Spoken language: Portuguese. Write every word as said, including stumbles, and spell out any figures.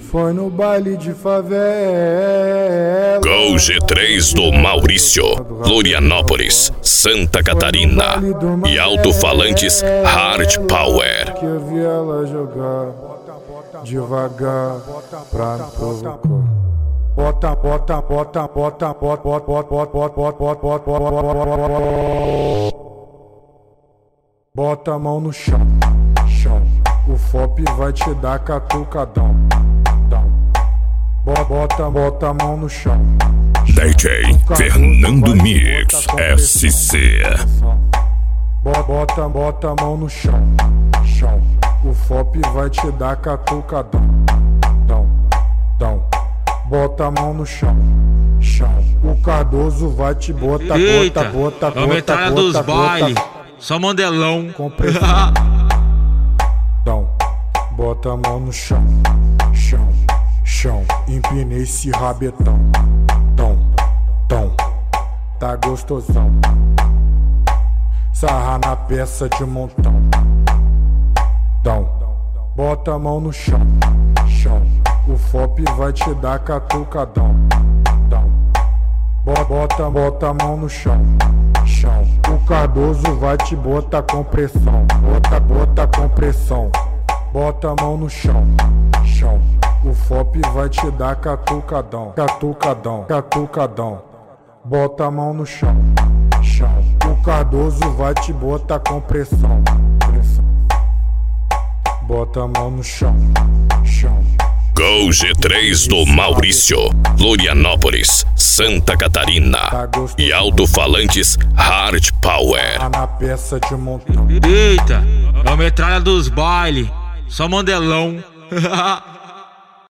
Foi no baile de favela. Gol G três do Maurício, Florianópolis, Santa Catarina. E alto-falantes Hard Power. Que eu vi ela jogar devagar pra me provocar. Bota, bota, bota, bota, bota, bota, bota, bota, bota, bota, bota. Bota a mão no chão, chão. O F O P vai te dar catucadão. Bota, bota a mão no chão. D J Fernando Mix S C. Bota, bota a mão no chão, chão. O F O P vai te dar catucadão. Dão, dão. Bota a mão no chão, chão. O Cardoso vai te botar, Eita, bota, bota, a metralha bota, dos bota, baile, bota. só mandelão. Compressão. Dão. Bota a mão no chão, chão, chão. Empinei esse rabetão. Tom, tom. Tá gostosão. Sarra na peça de montão. Dão. Bota a mão no chão, chão. O F O P vai te dar catucadão. Dão. Bota, bota a mão no chão, chão. O Cardoso vai te botar compressão. Bota, bota compressão. Bota a mão no chão, chão. O F O P vai te dar catucadão. Catucadão, catucadão. Bota a mão no chão, chão. O Cardoso vai te botar compressão. Pressão. Bota a mão no chão, chão. Gol G três do Maurício, Florianópolis, Santa Catarina. E alto-falantes Hard Power. Na peça de montão. Eita, a metralha dos baile, só mandelão.